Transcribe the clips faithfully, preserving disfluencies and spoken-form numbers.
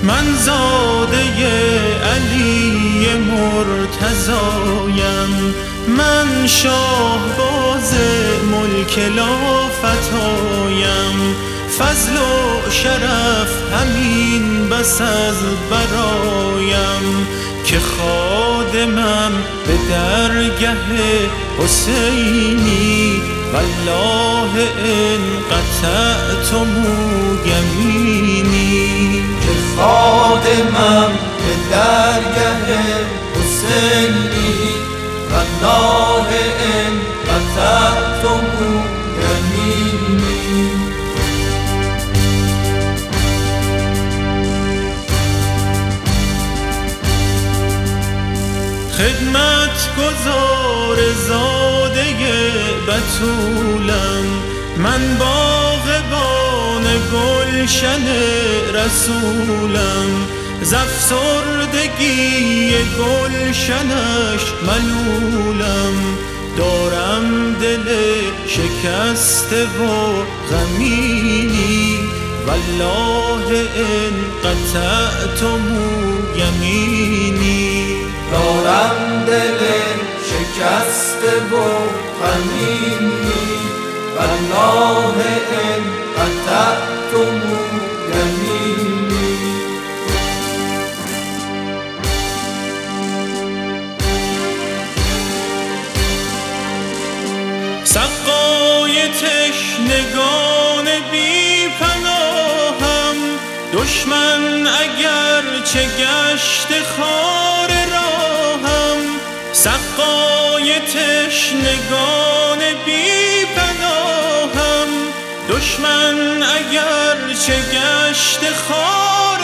من زاده علی مرتضایم، من شاهباز ملک لافتایم، فضل و شرف همین بس از برایم، که خادمم به درگه حسینی، والله ان قطعتم یمینی. که خادمم به درگه حسینی، والله ان قطعتم یمینی. خدمت گزار زاده بتولم، من باغبان گلشن رسولم، زفسردگی گلشنش ملولم، دارم دل شکسته و غمینی، والله ان قطعتم یمینی. دارم دل شکسته و غمینی، والله ان قطعتم یمینی. سقای تشنگان بی پناهم، دشمن اگر چه گشت خار راهم، سقای تشنگان بی پناهم، دشمن اگر چه گشت خار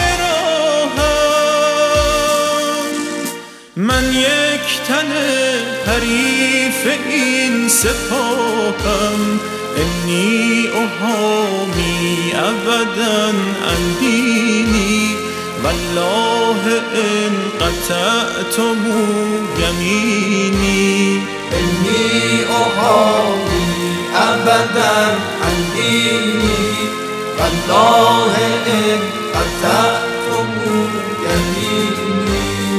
راهم، من یک تن حریف این سپاهم، انی احامی ابدا عن دینی، والله ان قطعتم یمینی. انی احامی ابدا عن دینی، والله ان قطعتم یمینی.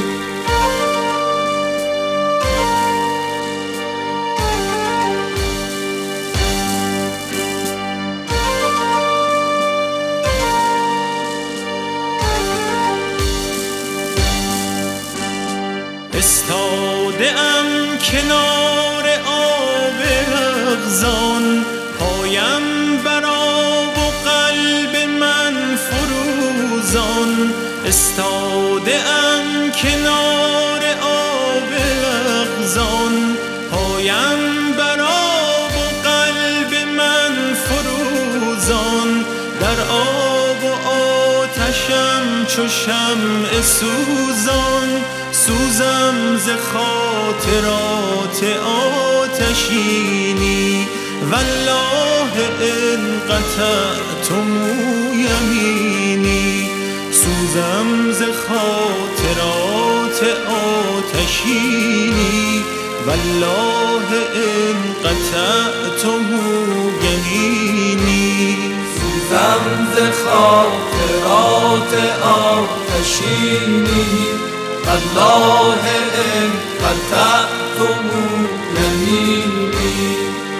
استاده ام کنار آب اغزان، پایم بر آب و قلب من فروزان، استاده ام کنار آب اغزان، پایم بر آب و قلب من فروزان، در آب و آتشم چو شمع سوزان، سوزم ز خاطرات آتشینی، والله ان قطعتم یمینی. سوزم ز خاطرات آتشینی، والله ان قطعتم یمینی. سوزم ز خاطرات آتشینی، والله ان قطعتم یمینی.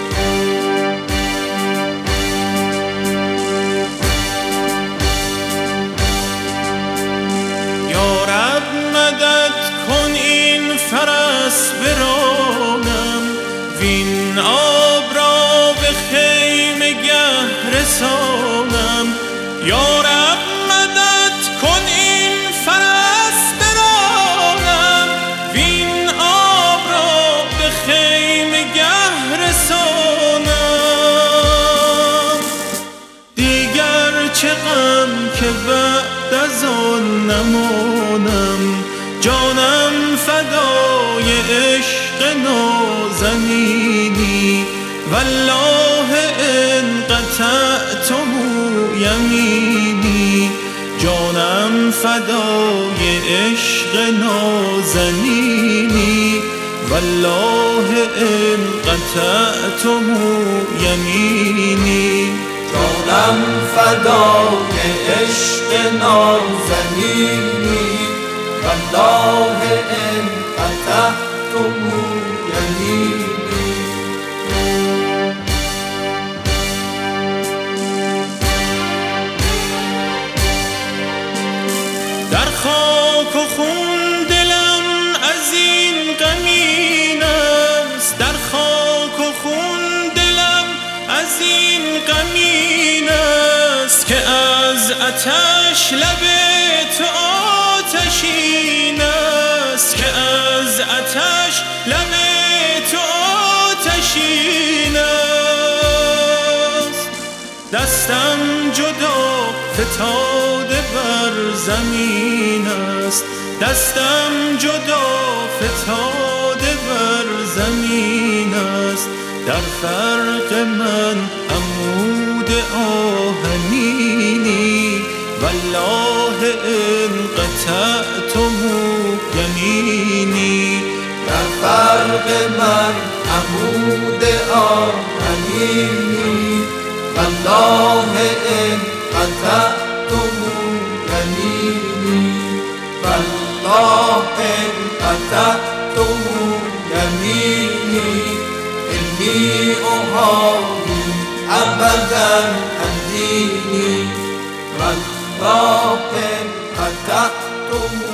یا رب مدد کن این فرس برانم، وین آب را به خیمه گه رسانم، یا رب مدد کن این فرس برانم، وین آب را به خیمه گه رسانم. دیگر چه غم که بعد از آن نمانم، جانم فدای عشق نازنینی، والله ان قطعتم یمینی. جانم فدای عشق نازنینی، والله ان قطعتم یمینی. جانم فدای عشق عشق نازنینی والله ان قطعتم یمینی. در خاک و خون دلم از این غمین است، در خاک و خون دلم از این غمین است که از آتش لب تو آتشین است، که از آتش لب تو آتشین است. دستم جدا فتاده بر زمین است، دستم جدا فتاده بر زمین است. در فرق من عمود آهنینی والله ان قطعتم یمینی. در فرق من عمود آهنینی والله ان قطعتم یمینی. والله ان قطعتم یمینی انی احامی ابدا عن دینی. والله ان قطعتم